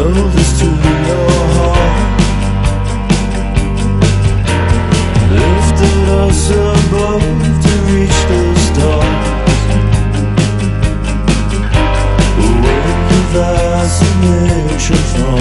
held us to your heart, lifted us above to reach the stars. Awake with fascination from